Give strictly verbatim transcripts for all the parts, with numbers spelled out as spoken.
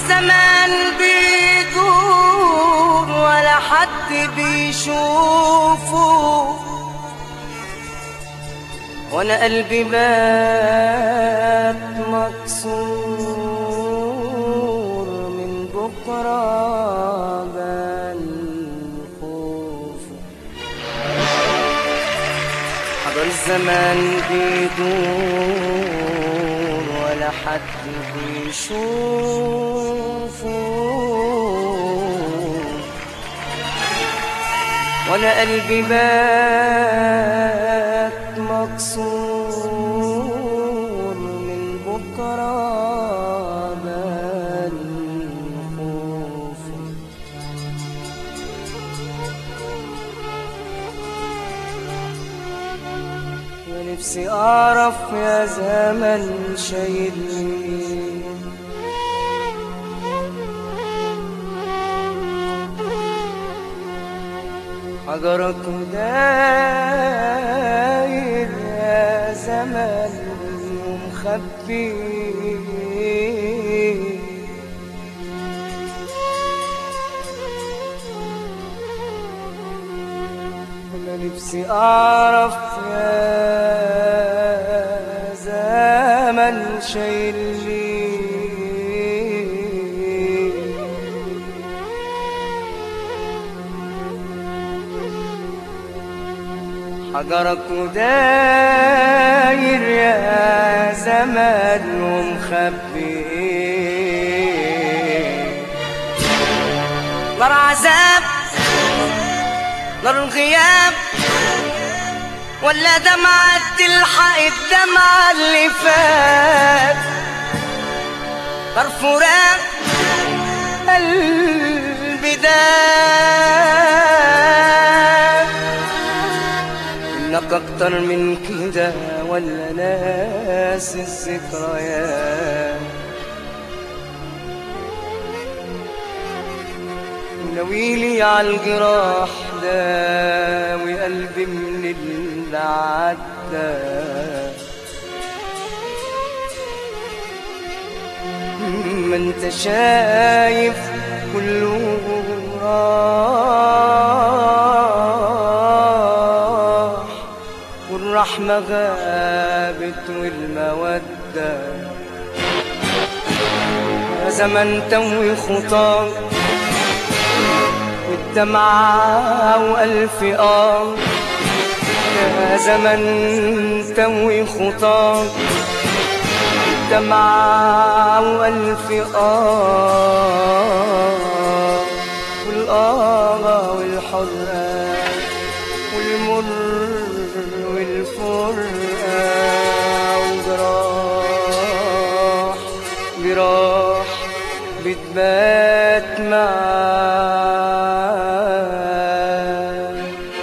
الزمان بيدور ولا حد بيشوفه، وانا قلبي مات مكسور من بكره بان خوفه. حضر الزمان بيدور ولا حد بيشوفه، وانا قلبي مات مكسور من بكره بان خوفه. يا نفسي اعرف يا زمن شايلني حجرك وداير يا زمن ومخبي. أنا نفسي أعرف يا زمن شايلني حجرك وداير يا زمن ومخبي. نار عذاب نار الغياب ولا دمعة تلحق الدمعة اللي فات، نار فراق قلبي داب. انك اكتر من كده ولا ناس الذكريات، ناويلي عالجراح داوي قلبي من اللي عدى. ما انت شايف كله راح والرحمة غابت والمودة. يا زمن توي خطاك والدمعة وألف آه، يا زمن توي خطاك والدمعة وألف آه، والآه والحرة والمر والفرقة وجراح جراح بتبات معاك.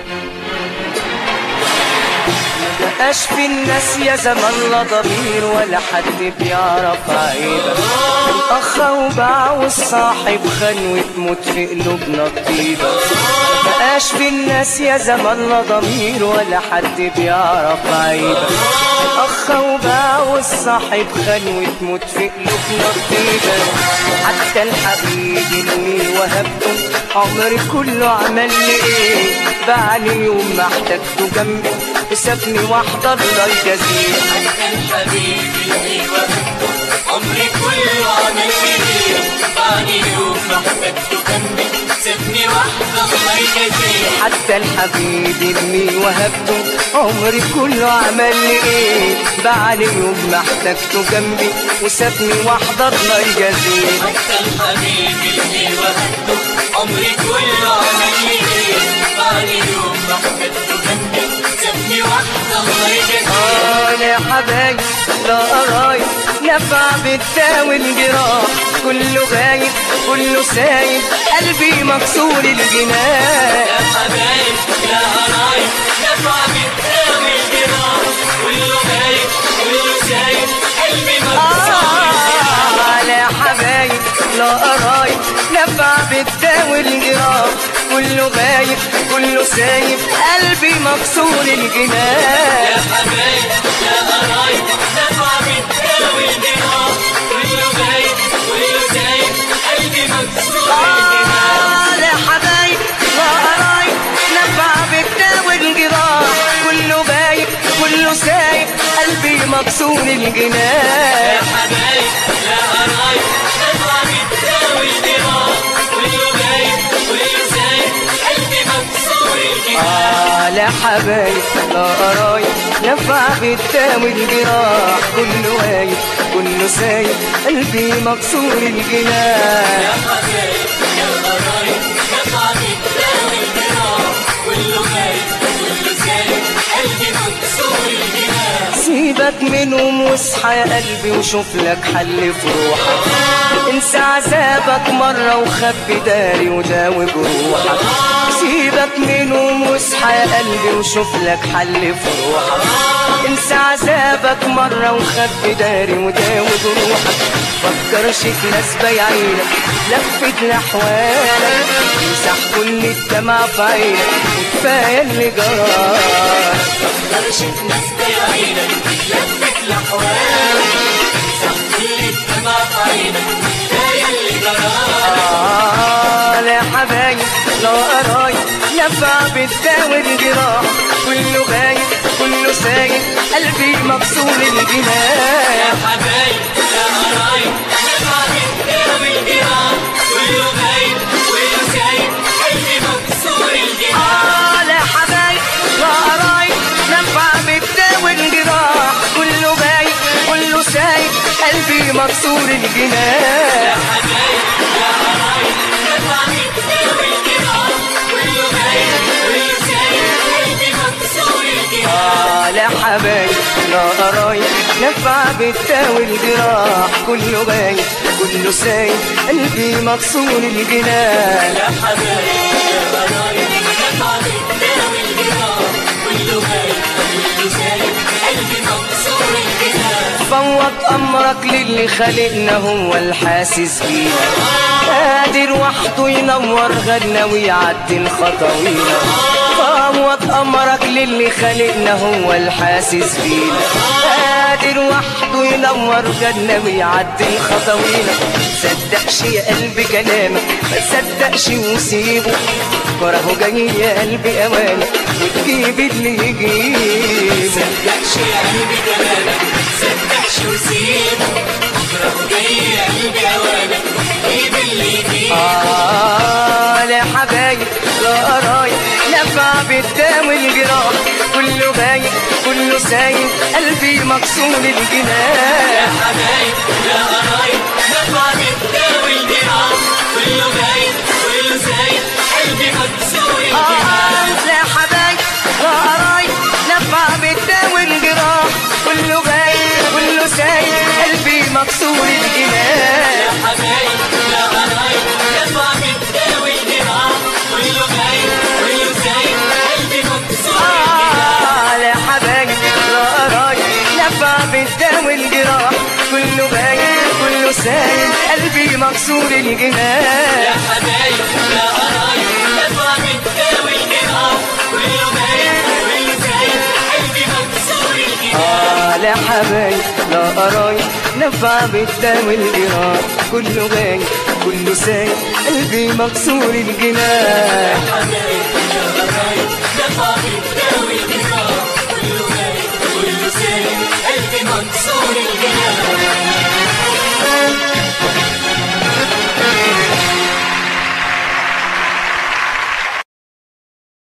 مبقاش في الناس يا زمان لا ضمير ولا حد بيعرف عيبك. الأخ وباع والصاحب خان وتموت في قلوبنا الطيبة. مبقاش في الناس يا زمان لا ضمير ولا حد بيعرف عيبك. الأخ وباع والصاحب خان وتموت في قلوبنا الطيبة. حتى الحبيب اللي وهبته عمري كله عمل لي ايه، باعني يوم ما احتجته جنبي وسابني واحضر الله يجازيه. حتى الحبيب اللي وهبته عمري كله عمل لي ايه، باعني يوم ما احتجته جنبي سابني واحضر الله يجازيه. حتى الحبيب اللي وهبته عمري كله عمل لي ايه، باعني يوم ما احتجته جنبي وسابني واحضر الله يجازيه. حتى الحبيب اللي وهبته عمري كله عمل لي ايه، باعني يوم ما احتجته جنبي سابني واحضر الله يجازيه. اه يا حبايب لا قرايب نفع بتداوي الجراح، كله غايب كله سايب قلبي مكسور الجناح. يا حبايب يا قرايب نفع بتداوي الجراح، كله غايب كله سايب قلبي مكسور الجناح. يا حبايب لا قرايب نفع بتداوي الجراح، كله غايب كله سايب قلبي مكسور الجناح. يا حبايب يا قرايب نفع بتداوي الجراح، كله غايب كله سايب مكسور آه لا حبايب لا قرايب نفع بالدواء الجراح كله بايب كله سايب قلبي مكسور الجناح يا حبايب يا قرايب نفع بالدواء الجراح كله بايب كله سايب قلبي مكسور الجناح آه لا حبايب لا قرايب نفع بالدواء الجراح كله وايب كله سايب قلبي مكسور الجناح يا حبايب يا قرايب نفع بالدواء الجراح كله بايب كله سايب قلبي مكسور الجناح سيبك منهم واصحى يا قلبي وشوف لك حل في روحك انسى عذابك مرة وخبي داري وداوي جروحك سيبك منهم واصحى يا قلبي وشوف لك حل في روحك انسى عذابك مرة وخبي داري وداوي جروحك فكرش في ناس بايعينك لفت لحوالك امسح كل الدمع في عينك وكفاية اللي جراك مفكرش في ناس بايعينك لفت لحوالك امسح كل الدمع في عينك كفاية اللي جراك آه لا حبايب لا قرايب نفع بالدواء الجراح كله غايب كله سايب قلبي مكسور الجناح يا حبايب يا قرايب نفع بالدواء الجراح كله غايب كله سايب قلبي مكسور الجناح آه لا حبايب لا قرايب نفع بالدواء الجراح كله غايب كله سايب قلبي مكسور الجناح يا حبايب يا قرايب نفع بالدواء الجراح كله غايب كله سايب قلبي مكسور الجناح آه لا حبايب لا قرايب نفع بالدواء الجراح كله باين كله سايب قلبي مكسور الجناح يا حبايب يا قرايب نفع بالدواء الجراح كله غايب كله سايب قلبي مكسور الجناح فوض امرك للي خلقنا هو الحاسس بينا قادر وحده ينور غدنا ويعدل خطوينا فوض امرك للي خلقنا هو الحاسس بينا قادر وحده ينور غدنا ويعدل خطوينا صدقش يا قلبي كلامك ما تصدقش وسيبه كرهه جاي يا قلبي اوانك وتجيب اللي يجيبه صدقش يا قلبي كلامك صدقش وسيبه بكره جاي يا قلبي اوانك جيب اللي يجيبه آه لا حبايب لا قرايب نفع بالدواء الجراح كله باين كله سايب قلبي مكسور الجناح يا حبايب يا قرايب نفع بالدواء الجراح كله باين كله سايب قلبي مكسور الجناح آه لا حبايب لا قرايب نفع بالدواء الجراح كله باين كله سايب قلبي مكسور الجناح يا حبايب يا قرايب نفع بالدواء الجراح كله باين كله سايب قلبي مكسور آه لا حبايب لا قرايب نفع بالدواء الجراح كله باين كله سايب قلبي مكسور الجناح يا حبايب يا قرايب نفع بالدواء الجراح كله باين كله سايب قلبي مكسور الجناح آه لا حبايب لا قرايب نفع بالدواء الجراح كله باين كله سايب قلبي مكسور الجناح حبايب يا قرايب نفع بالدواء الجراح كله باين كله سايب قلبي مكسور الجناح